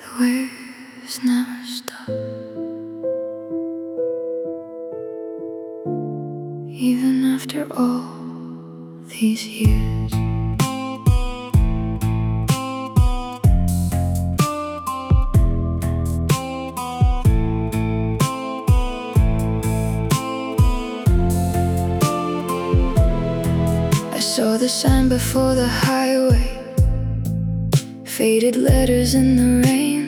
waves never stop. Even after all these years, I saw the sign before the highway, faded letters in the rain,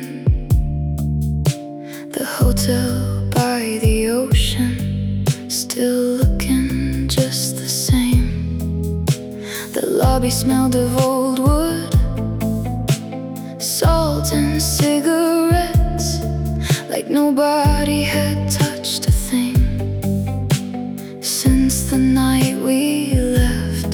the hotel by the ocean, still looking just the same. The lobby smelled of old wood, salt and cigarettes, like nobody had touched a thing since the night we left.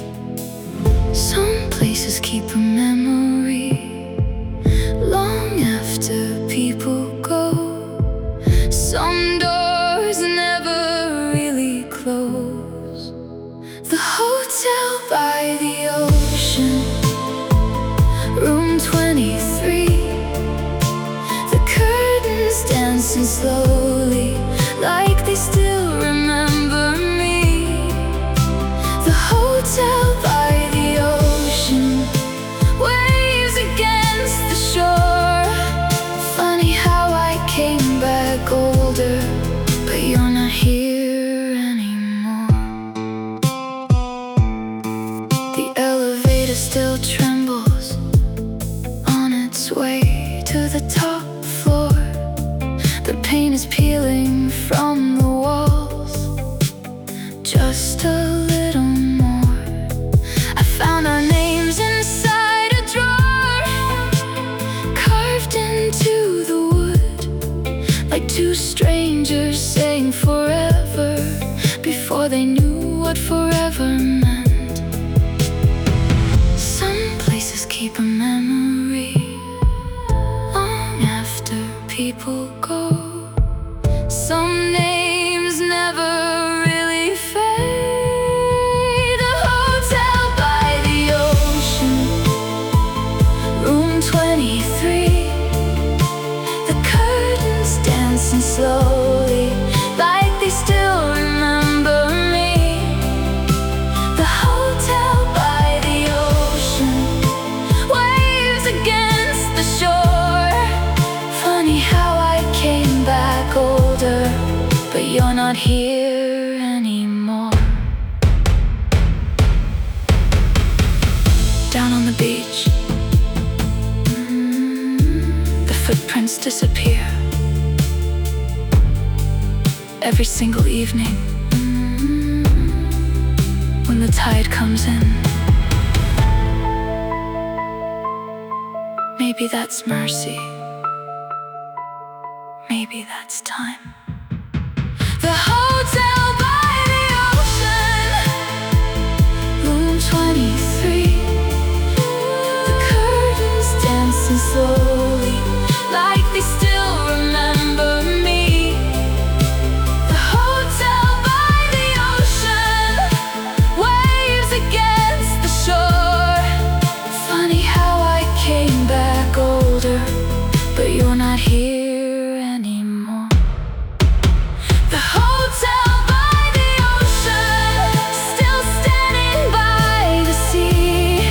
Some places keep a memory long after people go. Some doors never really close. The hotel by the ocean, room 23. The curtains dancing slowly, like they still remember me. The hotel by the ocean, waves against the shore. Funny how I came back older, but you're not here anymore. The elevator still trembles on its way to the top floor. The paint is peeling from the walls, just a little more. I found our names inside a drawer, carved into the wood, like two strangers saying forever before they knew what forever meant. Some places keep a memory long after people go. Some names never really fade. The hotel by the ocean, room 23. The curtains dancing slowly, like they still remember me. The hotel by the ocean, waves against the shore. Funny how I came back older, but you're not here anymore. Down on the beach, the footprints disappear. Every single evening, when the tide comes in, maybe that's mercy, maybe that's time. The hotel by the ocean, room 23. The curtains dancing slowly, like they still remember me. The hotel by the ocean, waves against the shore. Funny how I came back older, but you're not here anymore. The hotel by the ocean, still standing by the sea,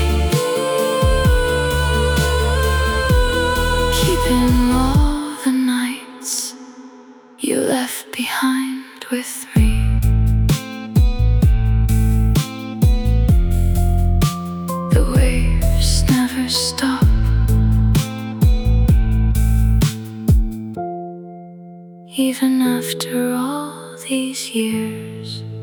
keeping all the nights you left behind with me. The waves never stop. Even after all these years.